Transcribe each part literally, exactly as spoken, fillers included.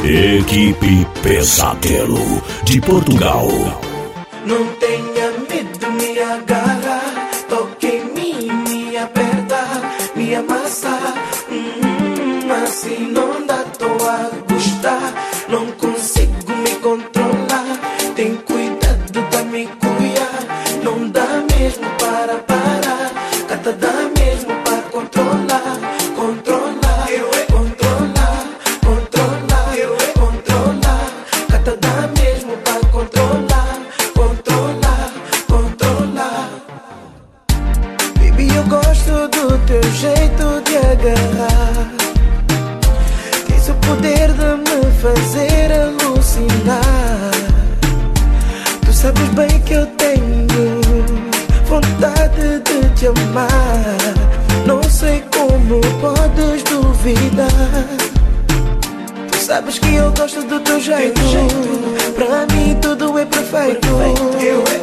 Equipe Pesadelo de Portugal. Não tenha medo, me agarra, toque em mim, me aperta, me amassa. Hum, assim não dá, tô a gostar. Não consigo me controlar. Tem cuidado da me cuidar. Não dá mesmo para parar. Cata dá mesmo para controlar. Controlar, eu é controlar. Controlar, eu é controlar. Cata dá mesmo para controlar. Controlar, controlar. Baby, eu gosto do teu jeito de agarrar. Tens o poder de me fazer alucinar. Tu sabes bem que eu tenho vontade de te amar. Não sei como podes duvidar. Tu sabes que eu gosto do teu jeito. Pra mim tudo é perfeito. Eu é.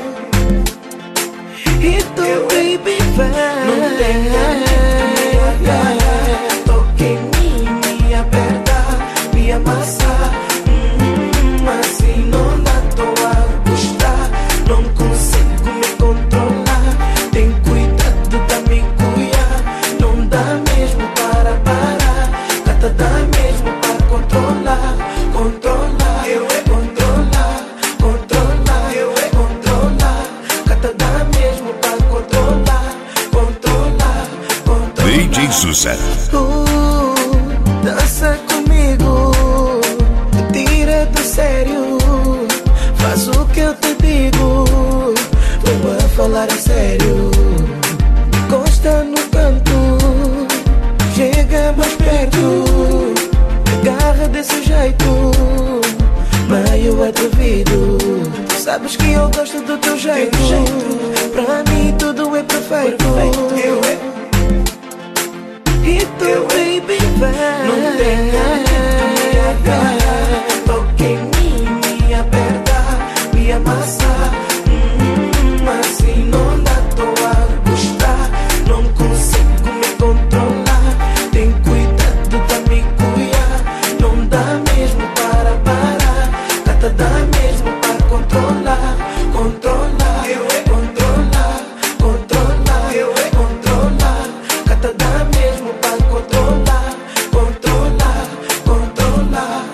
E tu, baby, vai. Não tenha medo, me agarra, toque em mim, me aperta, me amassa. Hum, assim não dá, tô a gostar. Não consigo me controlar. Tem cuidado da me cuidar. Não dá mesmo para parar. Cata dá mesmo para controlar. Controlar, eu é controlar. Controlar, eu é controlar. Cata dá mesmo para controlar. Controlar, controlar. D J Sucesso. Uh, dança comigo, tira do sério, faz o que eu te digo. Vou a falar a sério. Encosta no canto, chega mais perto, agarra desse jeito, meio atrevido. Tu sabes que eu gosto do teu jeito. Pra mim tudo é perfeito. Eu é. E tu, baby, vai. Não tenha medo, me agarra, toque em mim, me aperta, me amassa. Hum, assim não dá, tô a gostar. Não consigo me controlar. Tem cuidado da me cuidar. Não dá mesmo para parar. Cata dá mesmo para controlar. Controlar, eu é controlar. Controlar, eu é controlar. Cata dá mesmo para controlar. Controlar, controlar.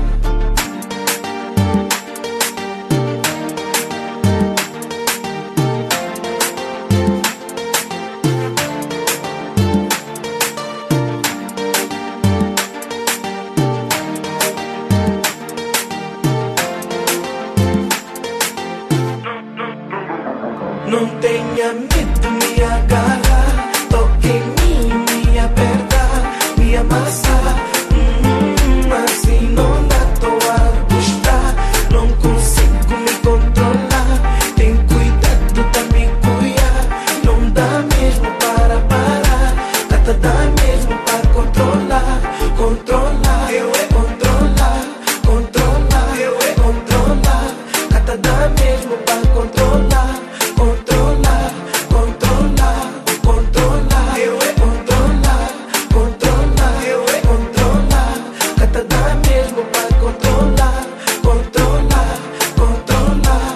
Não tenha medo, me agarra, toque em mim, me aperta, me amassa. Hum, assim não dá, tô a gostar. Não consigo me controlar. Tem cuidado da me cuidar. Não dá mesmo para parar. Cata dá mesmo para controlar. Controlar, eu é controlar. Controlar, eu é controlar. Cata dá mesmo para controlar. Controlar, controlar, controlar, eu é controlar. Controlar, eu é controlar. Cata dá mesmo para controlar. Controlar, controlar.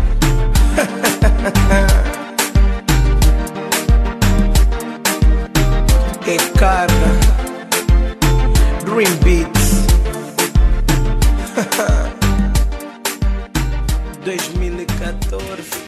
E carga Dream Beats. dois mil e quatorze